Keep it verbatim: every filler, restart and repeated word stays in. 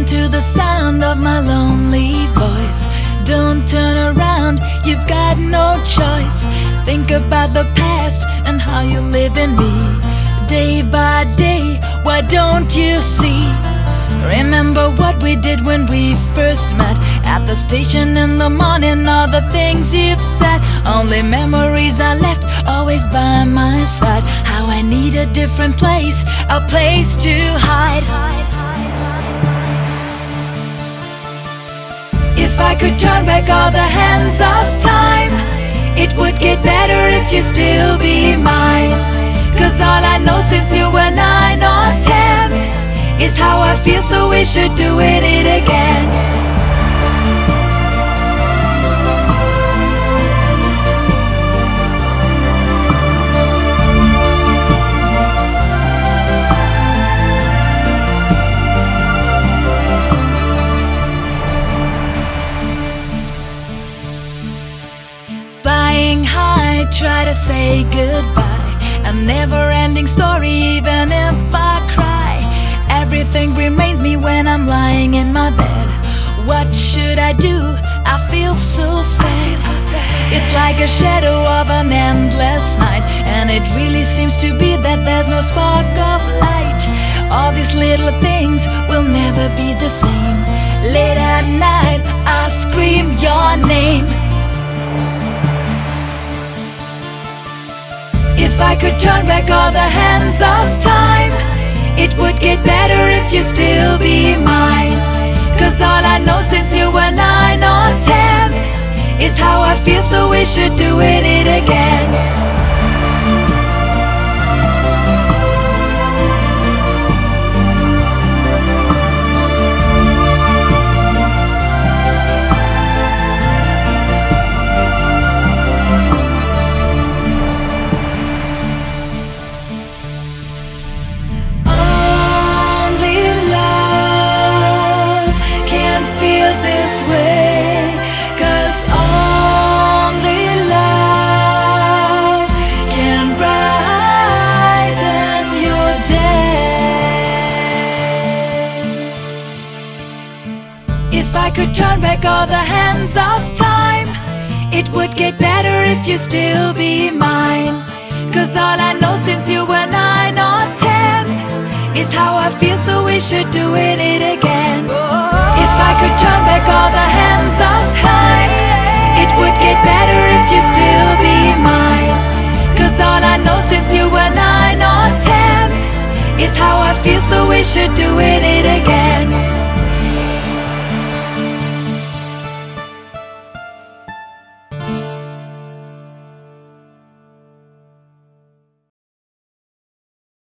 Listen to the sound of my lonely voice. Don't turn around, you've got no choice. Think about the past and how you live in me. Day by day, why don't you see? Remember what we did when we first met, at the station in the morning, all the things you've said. Only memories are left, always by my side. How I need a different place, a place to hide. If I could turn back all the hands of time, it would get better if you still be mine. Cause all I know since you were nine or ten is how I feel, so we should do it, it again. Flying high, try to say goodbye. A never-ending story, even if I cry. Everything reminds me when I'm lying in my bed. What should I do? I feel so sad. It's like a shadow of an endless night, and it really seems to be that there's no spark of light. All these little things will never be the same. Late at night, I scream your name. If I could turn back all the hands of time, it would get better if you still be mine. Cause all I know since you were nine or ten is how I feel, so we should do it, it again. If I could turn back all the hands of time, it would get better if you still be mine. Cause all I know since you were nine or ten is how I feel, so we should do it, it again. If I could turn back all the hands of time, it would get better if you still be mine. Cause all I know since you were nine or ten is how I feel, so we should do it, it again.